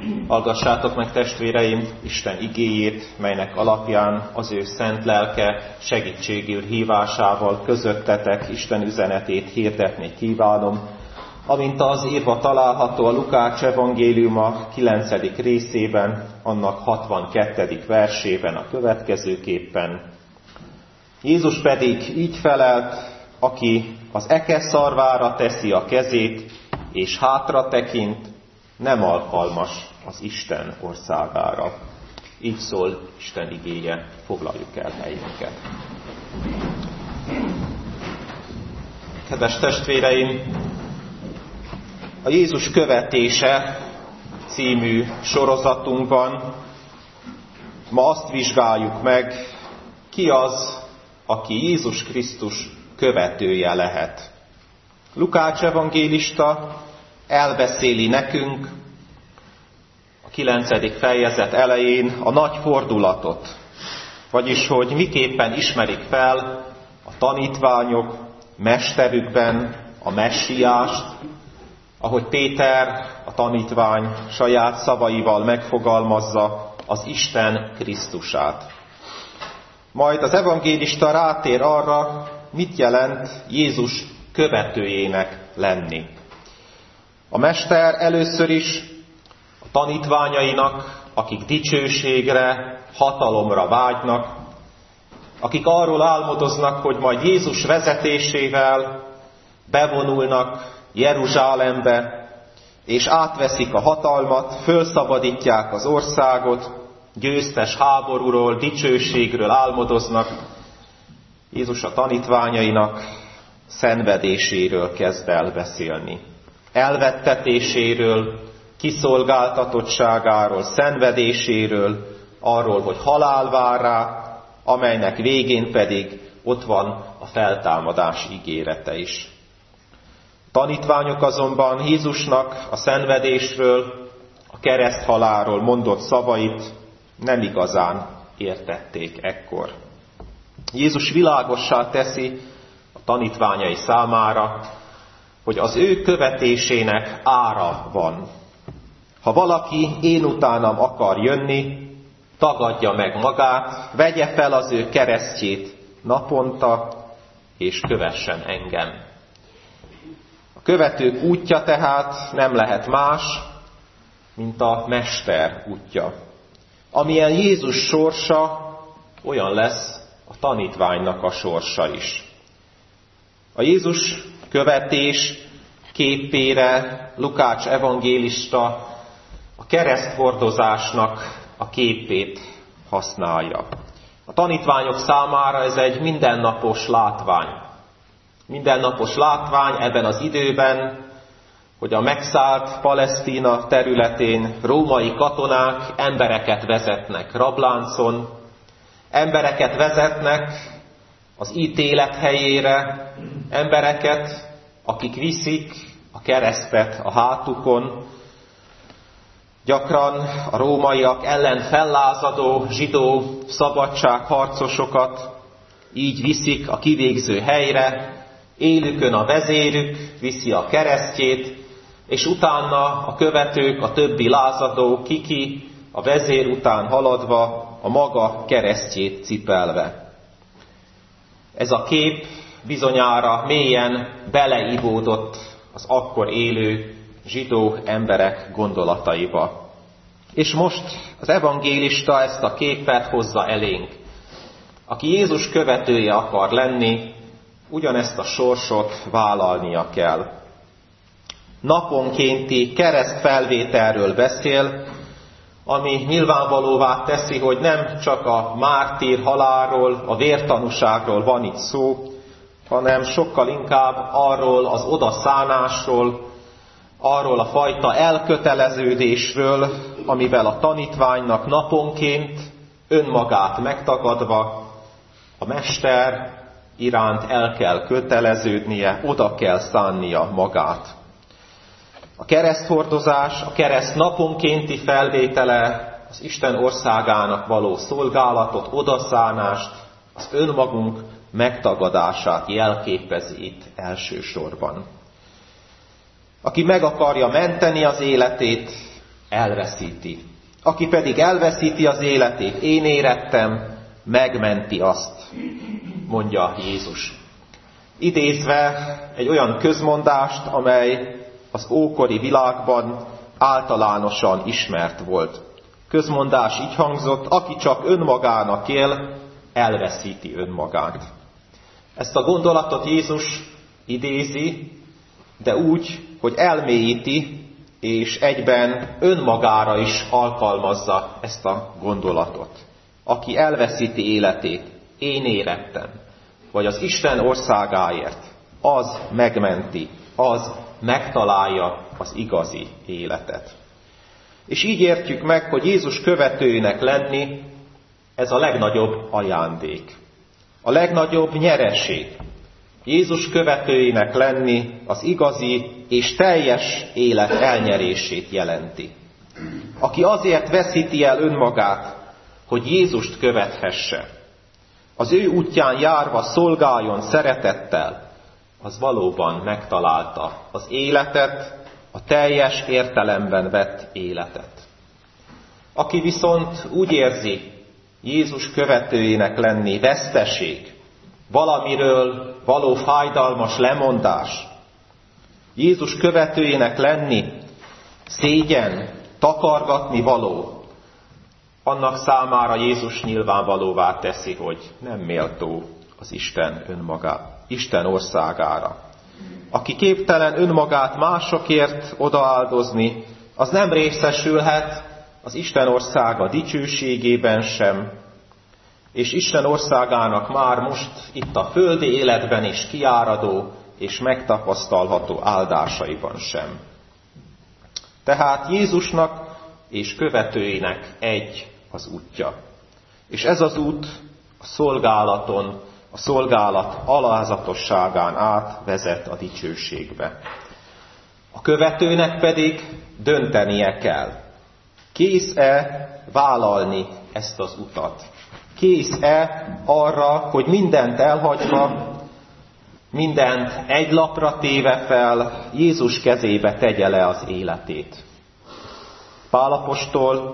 Hallgassátok meg, testvéreim, Isten igéjét, melynek alapján az ő szent lelke segítségül hívásával közöttetek Isten üzenetét hirdetni kívánom, amint az írva található a Lukács evangéliuma 9. részében, annak 62. versében a következőképpen. Jézus pedig így felelt, aki az eke szarvára teszi a kezét, és hátra tekint, nem alkalmas az Isten országára. Így szól Isten igéje, foglaljuk el helyünket. Kedves testvéreim, a Jézus követése című sorozatunkban ma azt vizsgáljuk meg, ki az, aki Jézus Krisztus követője lehet. Lukács evangélista elbeszéli nekünk a 9. fejezet elején a nagy fordulatot, vagyis hogy miképpen ismerik fel a tanítványok mesterükben a messiást, ahogy Péter, a tanítvány saját szavaival megfogalmazza, az Isten Krisztusát. Majd az evangélista rátér arra, mit jelent Jézus követőjének lenni. A mester először is a tanítványainak, akik dicsőségre, hatalomra vágynak, akik arról álmodoznak, hogy majd Jézus vezetésével bevonulnak Jeruzsálembe, és átveszik a hatalmat, fölszabadítják az országot, győztes háborúról, dicsőségről álmodoznak. Jézus a tanítványainak szenvedéséről kezd el beszélni. Elvettetéséről, kiszolgáltatottságáról, szenvedéséről, arról, hogy halál vár rá, amelynek végén pedig ott van a feltámadás ígérete is. A tanítványok azonban Jézusnak a szenvedésről, a kereszthalálról mondott szavait nem igazán értették ekkor. Jézus világossá teszi a tanítványai számára, hogy az ő követésének ára van. Ha valaki én utánam akar jönni, tagadja meg magát, vegye fel az ő keresztjét naponta, és kövessen engem. A követők útja tehát nem lehet más, mint a mester útja. Amilyen Jézus sorsa, olyan lesz a tanítványnak a sorsa is. A Jézus követés képére Lukács evangélista a kereszthordozásnak a képét használja. A tanítványok számára ez egy mindennapos látvány. Mindennapos látvány ebben az időben, hogy a megszállt Palesztina területén római katonák embereket vezetnek rabláncon, embereket vezetnek az ítélet helyére, embereket, akik viszik a keresztet a hátukon, gyakran a rómaiak ellen fellázadó zsidó szabadságharcosokat így viszik a kivégző helyre, élükön a vezérük viszi a keresztjét, és utána a követők, a többi lázadó kiki a vezér után haladva a maga keresztjét cipelve. Ez a kép bizonyára mélyen beleivódott az akkor élő zsidó emberek gondolataiba. És most az evangélista ezt a képet hozza elénk. Aki Jézus követője akar lenni, ugyanezt a sorsot vállalnia kell. Naponkénti keresztfelvételről beszél, ami nyilvánvalóvá teszi, hogy nem csak a mártír halálról, a vértanúságról van itt szó, hanem sokkal inkább arról az odaszánásról, arról a fajta elköteleződésről, amivel a tanítványnak naponként önmagát megtagadva a mester iránt el kell köteleződnie, oda kell szánnia magát. A kereszthordozás, a kereszt naponkénti felvétele, az Isten országának való szolgálatot, odaszánást, az önmagunk megtagadását jelképezi itt elsősorban. Aki meg akarja menteni az életét, elveszíti. Aki pedig elveszíti az életét, én érettem, megmenti azt, mondja Jézus. Idézve egy olyan közmondást, amely az ókori világban általánosan ismert volt. Közmondás így hangzott, aki csak önmagának él, elveszíti önmagát. Ezt a gondolatot Jézus idézi, de úgy, hogy elmélyíti, és egyben önmagára is alkalmazza ezt a gondolatot. Aki elveszíti életét, én érettem, vagy az Isten országáért, az megmenti, az megtalálja az igazi életet. És így értjük meg, hogy Jézus követőinek lenni, ez a legnagyobb ajándék, a legnagyobb nyereség. Jézus követőinek lenni az igazi és teljes élet elnyerését jelenti. Aki azért veszíti el önmagát, hogy Jézust követhesse, az ő útján járva szolgáljon szeretettel, az valóban megtalálta az életet, a teljes értelemben vett életet. Aki viszont úgy érzi, Jézus követőjének lenni veszteség, valamiről való fájdalmas lemondás, Jézus követőjének lenni szégyen, takargatni való, annak számára Jézus nyilvánvalóvá teszi, hogy nem méltó az Isten országára. Aki képtelen önmagát másokért odaáldozni, az nem részesülhet az Isten országa dicsőségében sem, és Isten országának már most itt a földi életben is kiáradó és megtapasztalható áldásaiban sem. Tehát Jézusnak és követőinek egy az útja. És ez az út a szolgálaton, a szolgálat alázatosságán át vezet a dicsőségbe. A követőnek pedig döntenie kell. Kész-e vállalni ezt az utat? Kész-e arra, hogy mindent elhagyva, mindent egy lapra téve fel, Jézus kezébe tegye le az életét? Pál apostol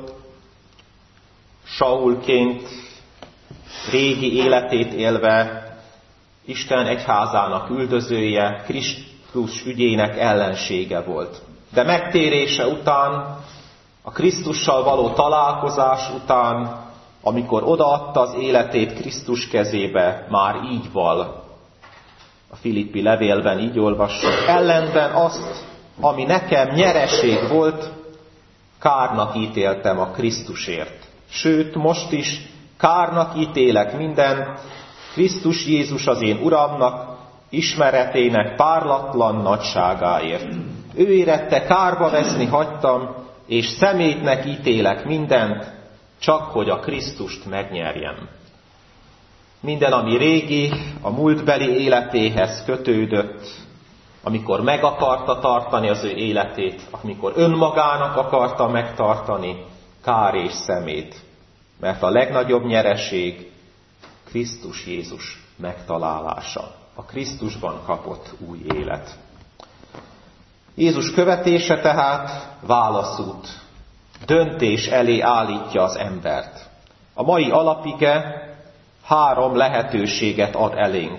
Saulként régi életét élve Isten egyházának üldözője, Krisztus ügyének ellensége volt. De megtérése után, a Krisztussal való találkozás után, amikor odaadta az életét Krisztus kezébe, már így val. A Filippi levélben így olvassuk. Ellenben azt, ami nekem nyereség volt, kárnak ítéltem a Krisztusért. Sőt, most is kárnak ítélek mindent, Krisztus Jézus az én Uramnak, ismeretének párlatlan nagyságáért. Ő érette kárba veszni hagytam, és szemétnek ítélek mindent, csak hogy a Krisztust megnyerjem. Minden, ami régi, a múltbeli életéhez kötődött, amikor meg akarta tartani az ő életét, amikor önmagának akarta megtartani, kár és szemét. Mert a legnagyobb nyereség Krisztus Jézus megtalálása. A Krisztusban kapott új élet. Jézus követése tehát válaszút, döntés elé állítja az embert. A mai alapige 3 lehetőséget ad elénk.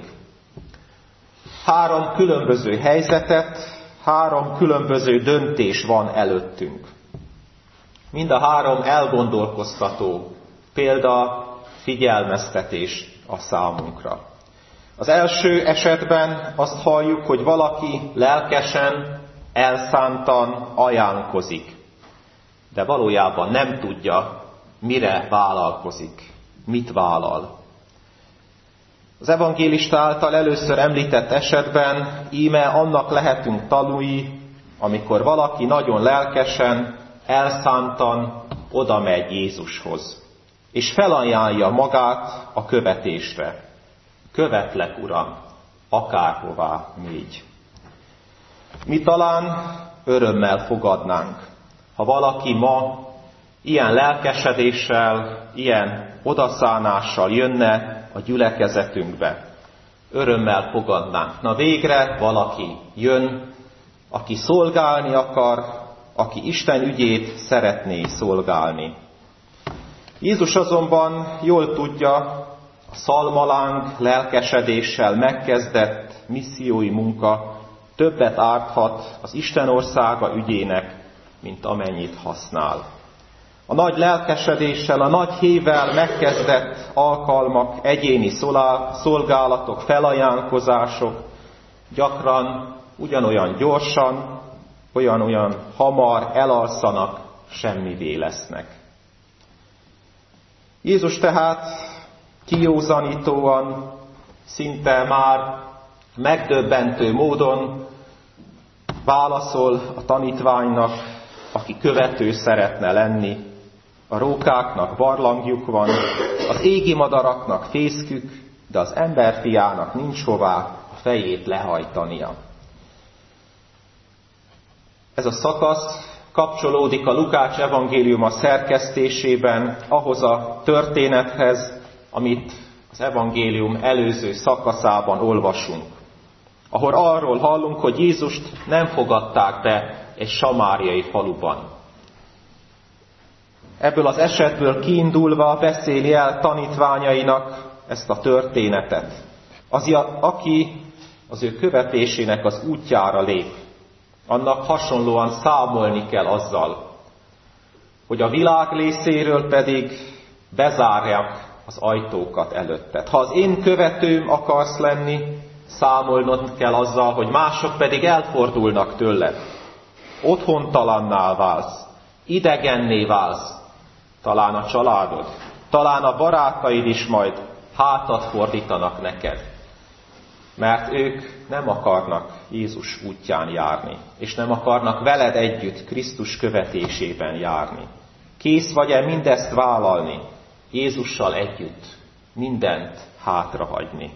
3 különböző helyzetet, 3 különböző döntés van előttünk. Mind a 3 elgondolkoztató, példa, figyelmeztetés a számunkra. Az első esetben azt halljuk, hogy valaki lelkesen, elszántan ajánlkozik, de valójában nem tudja, mire vállalkozik, mit vállal. Az evangélista által először említett esetben íme annak lehetünk tanúi, amikor valaki nagyon lelkesen, elszántan oda megy Jézushoz, és felajánlja magát a követésre. Követlek, Uram, akárhová mégy. Mi talán örömmel fogadnánk, ha valaki ma ilyen lelkesedéssel, ilyen odaszánással jönne a gyülekezetünkbe. Örömmel fogadnánk. Na végre valaki jön, aki szolgálni akar, aki Isten ügyét szeretné szolgálni. Jézus azonban jól tudja, a szalmaláng lelkesedéssel megkezdett missziói munka többet árthat az Isten országa ügyének, mint amennyit használ. A nagy lelkesedéssel, a nagy hívvel megkezdett alkalmak, egyéni szolgálatok, felajánlkozások gyakran ugyanolyan gyorsan, olyan hamar elalszanak, semmivé lesznek. Jézus tehát kijózanítóan, szinte már megdöbbentő módon válaszol a tanítványnak, aki követő szeretne lenni. A rókáknak barlangjuk van, az égi madaraknak fészkük, de az emberfiának nincs hová a fejét lehajtania. Ez a szakasz kapcsolódik a Lukács evangéliuma szerkesztésében ahhoz a történethez, amit az evangélium előző szakaszában olvasunk, ahol arról hallunk, hogy Jézust nem fogadták be egy samáriai faluban. Ebből az esetből kiindulva beszéli el tanítványainak ezt a történetet. Aki az ő követésének az útjára lép, annak hasonlóan számolni kell azzal, hogy a világ részéről pedig bezárják az ajtókat előtted. Ha az én követőm akarsz lenni, számolnod kell azzal, hogy mások pedig elfordulnak tőled. Otthontalanná válsz, idegenné válsz, talán a családod, talán a barátaid is majd hátat fordítanak neked, mert ők nem akarnak Jézus útján járni, és nem akarnak veled együtt Krisztus követésében járni. Kész vagy-e mindezt vállalni, Jézussal együtt mindent hátrahagyni?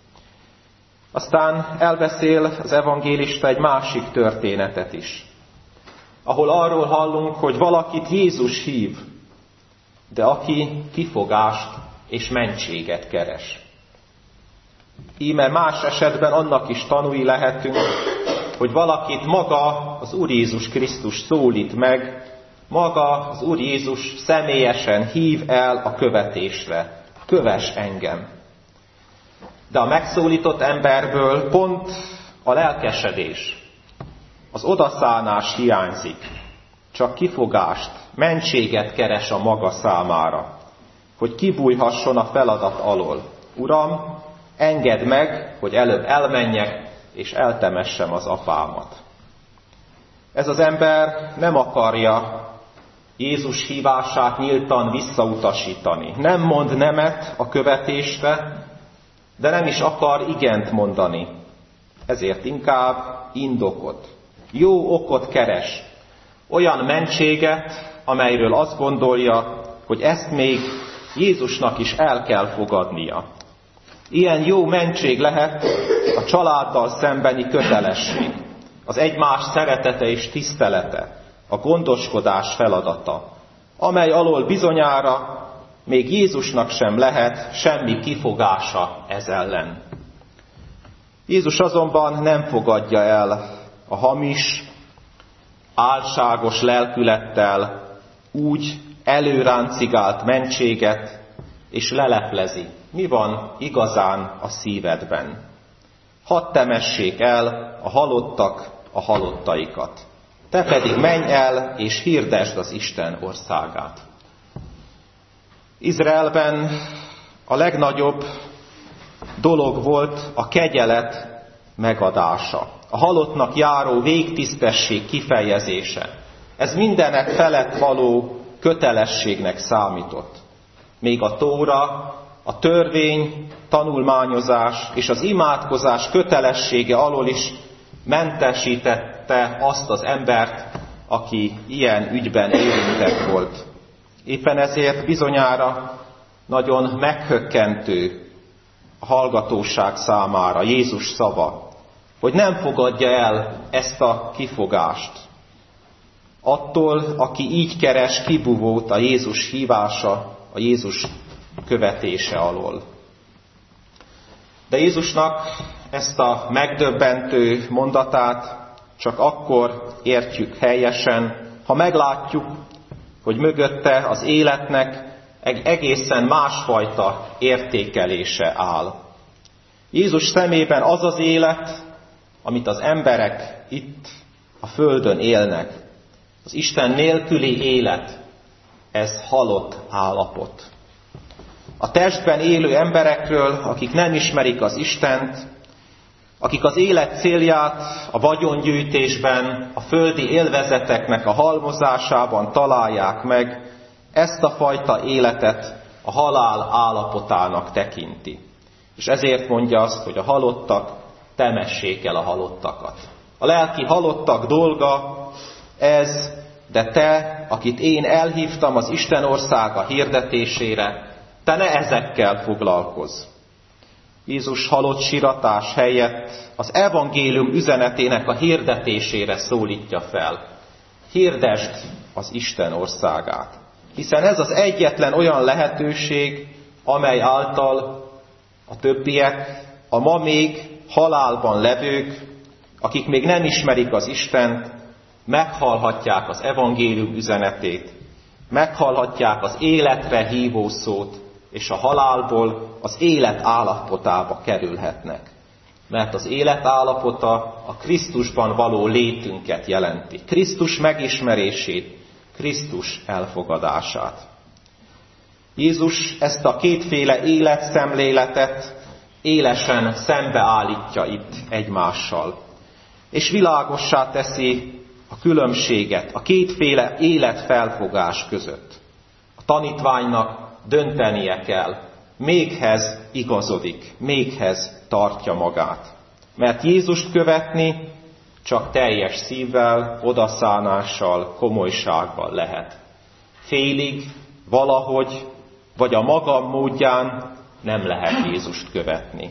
Aztán elbeszél az evangélista egy másik történetet is, ahol arról hallunk, hogy valakit Jézus hív, de aki kifogást és mentséget keres. Íme más esetben annak is tanúi lehetünk, hogy valakit maga az Úr Jézus Krisztus szólít meg, maga az Úr Jézus személyesen hív el a követésre. Kövess engem. De a megszólított emberből pont a lelkesedés, az odaszánás hiányzik. Csak kifogást, mentséget keres a maga számára, hogy kibújhasson a feladat alól. Uram, engedd meg, hogy előbb elmenjek, és eltemessem az apámat. Ez az ember nem akarja Jézus hívását nyíltan visszautasítani. Nem mond nemet a követésre, de nem is akar igent mondani. Ezért inkább indokot, jó okot keres, olyan mentséget, amelyről azt gondolja, hogy ezt még Jézusnak is el kell fogadnia. Ilyen jó mentség lehet a családdal szembeni kötelesség, az egymás szeretete és tisztelete, a gondoskodás feladata, amely alól bizonyára még Jézusnak sem lehet semmi kifogása ez ellen. Jézus azonban nem fogadja el a hamis, álságos lelkülettel úgy előráncigált mentséget, és leleplezi, mi van igazán a szívedben. Hadd temessék el a halottak a halottaikat. Te pedig menj el, és hirdesd az Isten országát. Izraelben a legnagyobb dolog volt a kegyelet megadása, a halottnak járó végtisztesség kifejezése. Ez mindenek felett való kötelességnek számított. Még a Tóra, a törvény, tanulmányozás és az imádkozás kötelessége alól is mentesítette azt az embert, aki ilyen ügyben érintett volt. Éppen ezért bizonyára nagyon meghökkentő a hallgatóság számára Jézus szava, hogy nem fogadja el ezt a kifogást. Attól, aki így keres kibúvót a Jézus hívása, a Jézus követése alól. De Jézusnak ezt a megdöbbentő mondatát csak akkor értjük helyesen, ha meglátjuk, hogy mögötte az életnek egy egészen másfajta értékelése áll. Jézus szemében az az élet, amit az emberek itt a földön élnek, az Isten nélküli élet, ez halott állapot. A testben élő emberekről, akik nem ismerik az Istent, akik az élet célját a vagyongyűjtésben, a földi élvezeteknek a halmozásában találják meg, ezt a fajta életet a halál állapotának tekinti. És ezért mondja azt, hogy a halottak temessék el a halottakat. A lelki halottak dolga ez, de te, akit én elhívtam az Isten országa hirdetésére, te ne ezekkel foglalkozz. Jézus halott siratás helyett az evangélium üzenetének a hirdetésére szólítja fel. Hirdesd az Isten országát. Hiszen ez az egyetlen olyan lehetőség, amely által a többiek, a ma még halálban levők, akik még nem ismerik az Istent, meghallhatják az evangélium üzenetét, meghallhatják az életre hívó szót, és a halálból az élet állapotába kerülhetnek. Mert az élet állapota a Krisztusban való létünket jelenti. Krisztus megismerését, Krisztus elfogadását. Jézus ezt a kétféle életszemléletet élesen szembeállítja itt egymással. És világossá teszi a különbséget a kétféle életfelfogás között. A tanítványnak döntenie kell, méghez igazodik, méghez tartja magát. Mert Jézust követni csak teljes szívvel, odaszánással, komolysággal lehet. Félig, valahogy, vagy a maga módján nem lehet Jézust követni.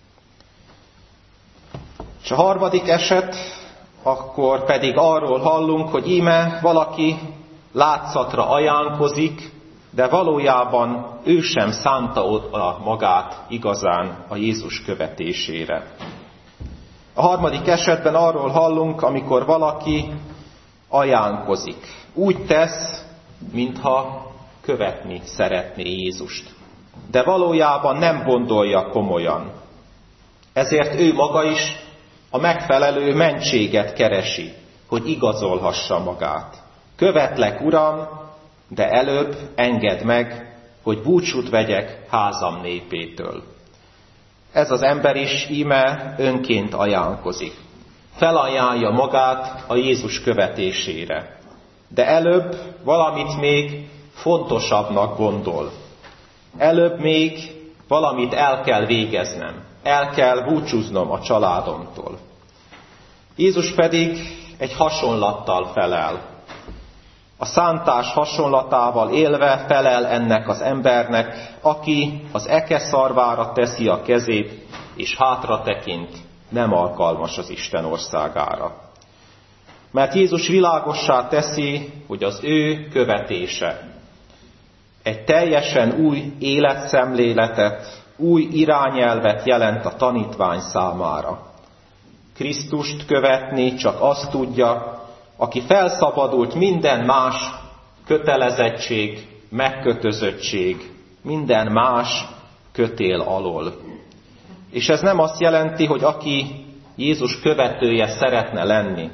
És a harmadik eset, akkor pedig arról hallunk, hogy íme valaki látszatra ajánlkozik, de valójában ő sem szánta oda magát igazán a Jézus követésére. A harmadik esetben arról hallunk, amikor valaki ajánlkozik. Úgy tesz, mintha követni szeretné Jézust. De valójában nem gondolja komolyan. Ezért ő maga is a megfelelő mentséget keresi, hogy igazolhassa magát. Követlek, Uram, de előbb engedd meg, hogy búcsút vegyek házam népétől. Ez az ember is íme önként ajánlkozik. Felajánlja magát a Jézus követésére. De előbb valamit még fontosabbnak gondol. Előbb még valamit el kell végeznem. El kell búcsúznom a családomtól. Jézus pedig egy hasonlattal felel. A szántás hasonlatával élve felel ennek az embernek, aki az eke szarvára teszi a kezét, és hátra tekint, nem alkalmas az Isten országára. Mert Jézus világossá teszi, hogy az ő követése egy teljesen új életszemléletet, új irányelvet jelent a tanítvány számára. Krisztust követni csak azt tudja, aki felszabadult minden más kötelezettség, megkötözöttség, minden más kötél alól. És ez nem azt jelenti, hogy aki Jézus követője szeretne lenni,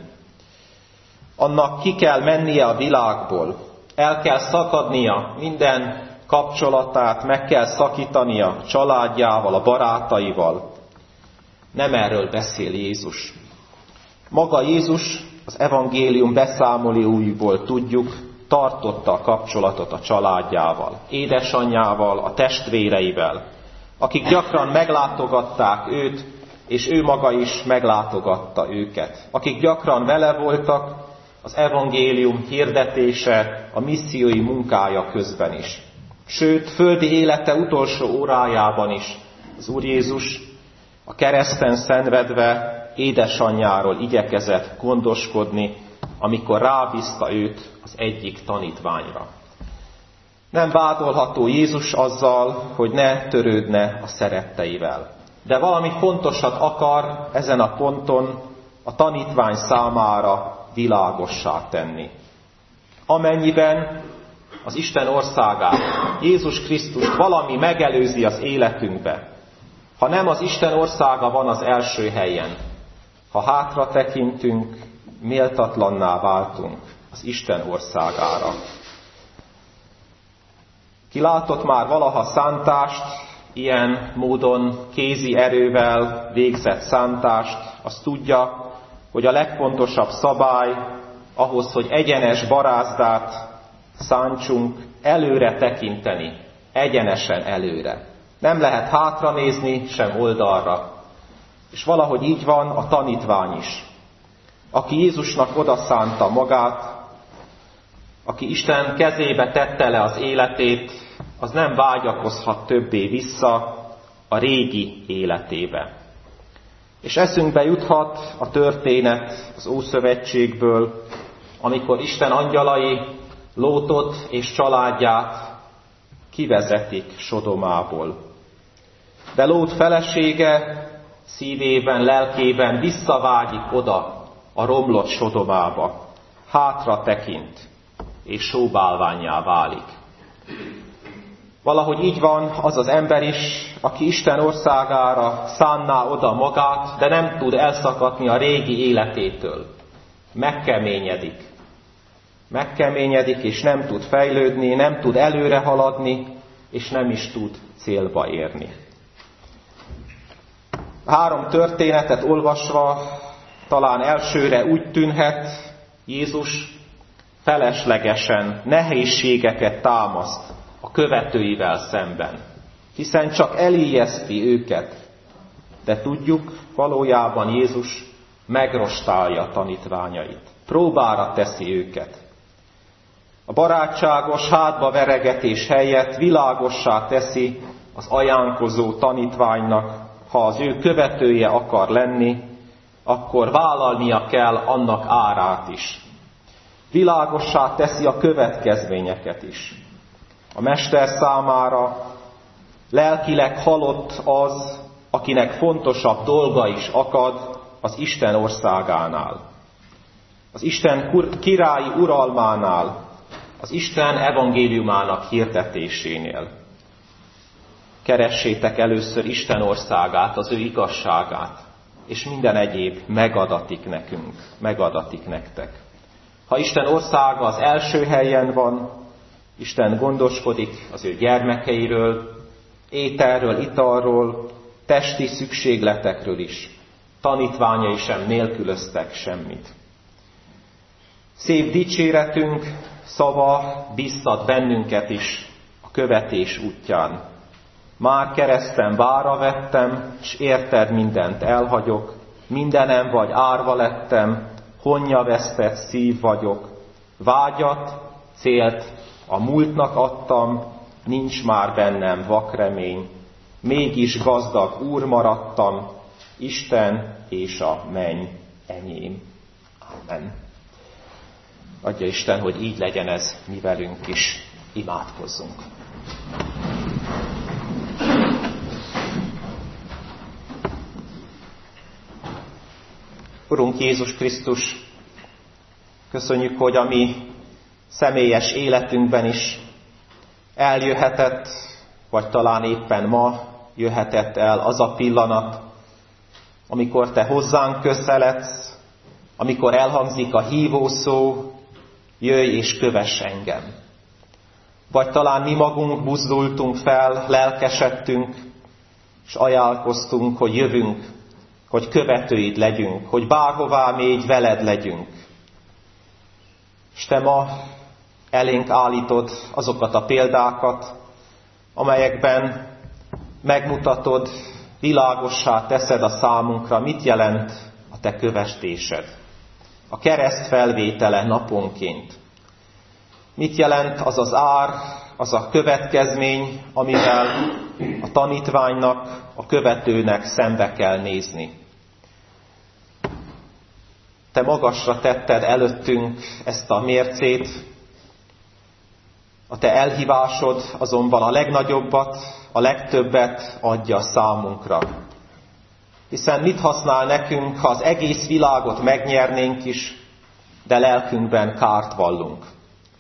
annak ki kell mennie a világból, el kell szakadnia minden kapcsolatát, meg kell szakítania családjával, a barátaival. Nem erről beszél Jézus. Maga Jézus, az evangélium beszámolóiból tudjuk, tartotta a kapcsolatot a családjával, édesanyjával, a testvéreivel, akik gyakran meglátogatták őt, és ő maga is meglátogatta őket. Akik gyakran vele voltak az evangélium hirdetése, a missziói munkája közben is. Sőt, földi élete utolsó órájában is az Úr Jézus a kereszten szenvedve édesanyjáról igyekezett gondoskodni, amikor rábízta őt az egyik tanítványra. Nem vádolható Jézus azzal, hogy ne törődne a szeretteivel. De valami fontosat akar ezen a ponton a tanítvány számára világossá tenni. Amennyiben az Isten országát, Jézus Krisztust valami megelőzi az életünkbe, ha nem az Isten országa van az első helyen, ha hátra tekintünk, méltatlanná váltunk az Isten országára. Ki látott már valaha szántást, ilyen módon kézi erővel végzett szántást, az tudja, hogy a legfontosabb szabály ahhoz, hogy egyenes barázdát szántsunk, előre tekinteni, egyenesen előre. Nem lehet hátra nézni, sem oldalra. És valahogy így van a tanítvány is. Aki Jézusnak odaszánta magát, aki Isten kezébe tette le az életét, az nem vágyakozhat többé vissza a régi életébe. És eszünkbe juthat a történet az Ószövetségből, amikor Isten angyalai Lótot és családját kivezetik Sodomából. De Lót felesége szívében, lelkében visszavágyik oda a romlott Sodomába, hátra tekint, és sóbálvánnyá válik. Valahogy így van az az ember is, aki Isten országára szánná oda magát, de nem tud elszakadni a régi életétől. Megkeményedik, és nem tud fejlődni, nem tud előre haladni, és nem is tud célba érni. 3 történetet olvasva talán elsőre úgy tűnhet, Jézus feleslegesen nehézségeket támaszt a követőivel szemben, hiszen csak elijeszti őket, de tudjuk, valójában Jézus megrostálja tanítványait, próbára teszi őket. A barátságos hátbaveregetés helyett világossá teszi az ajánkozó tanítványnak, ha az ő követője akar lenni, akkor vállalnia kell annak árát is. Világossá teszi a következményeket is. A mester számára lelkileg halott az, akinek fontosabb dolga is akad az Isten országánál, az Isten királyi uralmánál, az Isten evangéliumának hirdetésénél. Keressétek először Isten országát, az ő igazságát, és minden egyéb megadatik nekünk, megadatik nektek. Ha Isten országa az első helyen van, Isten gondoskodik az ő gyermekeiről, ételről, italról, testi szükségletekről is. Tanítványai sem nélkülöztek semmit. Szép dicséretünk szava biztat bennünket is a követés útján. Már kereszten várra vettem, s érted mindent elhagyok, mindenem vagy árva lettem, honnya vesztett szív vagyok. Vágyat, célt a múltnak adtam, nincs már bennem vakremény, mégis gazdag úr maradtam, Isten és a menny enyém. Amen. Adja Isten, hogy így legyen ez mi velünk is. Imádkozzunk. Urunk Jézus Krisztus, köszönjük, hogy a mi személyes életünkben is eljöhetett, vagy talán éppen ma jöhetett el az a pillanat, amikor Te hozzánk közeledsz, amikor elhangzik a hívószó, jöjj és kövess engem. Vagy talán mi magunk buzdultunk fel, lelkesedtünk, és ajánlkoztunk, hogy jövünk, hogy követőid legyünk, hogy bárhová mégy, veled legyünk. És Te ma elénk állítod azokat a példákat, amelyekben megmutatod, világossá teszed a számunkra, mit jelent a Te követésed. A kereszt felvétele naponként. Mit jelent az az ár, az a következmény, amivel a tanítványnak, a követőnek szembe kell nézni. Te magasra tetted előttünk ezt a mércét, a Te elhívásod azonban a legnagyobbat, a legtöbbet adja számunkra. Hiszen mit használ nekünk, ha az egész világot megnyernénk is, de lelkünkben kárt vallunk.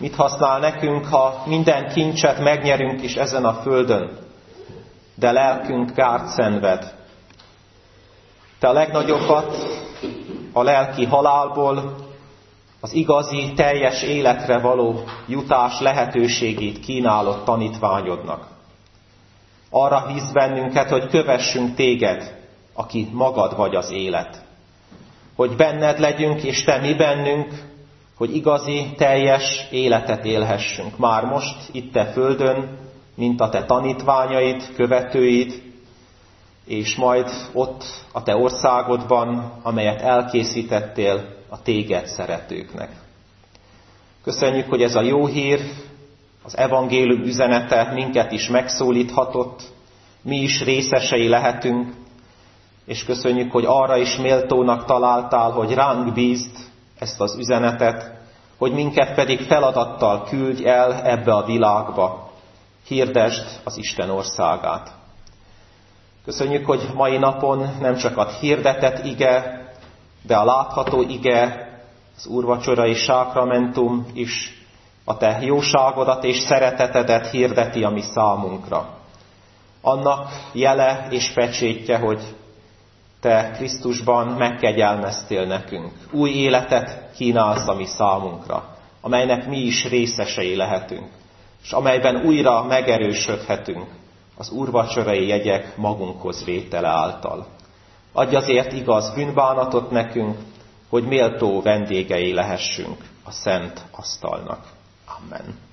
Mit használ nekünk, ha minden kincset megnyerünk is ezen a földön, de lelkünk kárt szenved? Te a legnagyobbat a lelki halálból, az igazi, teljes életre való jutás lehetőségét kínálod tanítványodnak. Arra hívsz bennünket, hogy kövessünk téged, aki magad vagy az élet. Hogy benned legyünk, és te mi bennünk, hogy igazi, teljes életet élhessünk. Már most, itt te földön, mint a te tanítványaid, követőid, és majd ott a te országodban, amelyet elkészítettél a téged szeretőknek. Köszönjük, hogy ez a jó hír, az evangélium üzenete minket is megszólíthatott, mi is részesei lehetünk, és köszönjük, hogy arra is méltónak találtál, hogy ránk bízd ezt az üzenetet, hogy minket pedig feladattal küldj el ebbe a világba, hirdesd az Isten országát. Köszönjük, hogy mai napon nem csak a hirdetett ige, de a látható ige, az úrvacsorai sákramentum is a te jóságodat és szeretetedet hirdeti a mi számunkra. Annak jele és pecsétje, hogy te Krisztusban megkegyelmeztél nekünk. Új életet kínálsz a mi számunkra, amelynek mi is részesei lehetünk, és amelyben újra megerősödhetünk az úrvacsorai jegyek magunkhoz vétele által. Adj azért igaz bűnbánatot nekünk, hogy méltó vendégei lehessünk a szent asztalnak. Amen.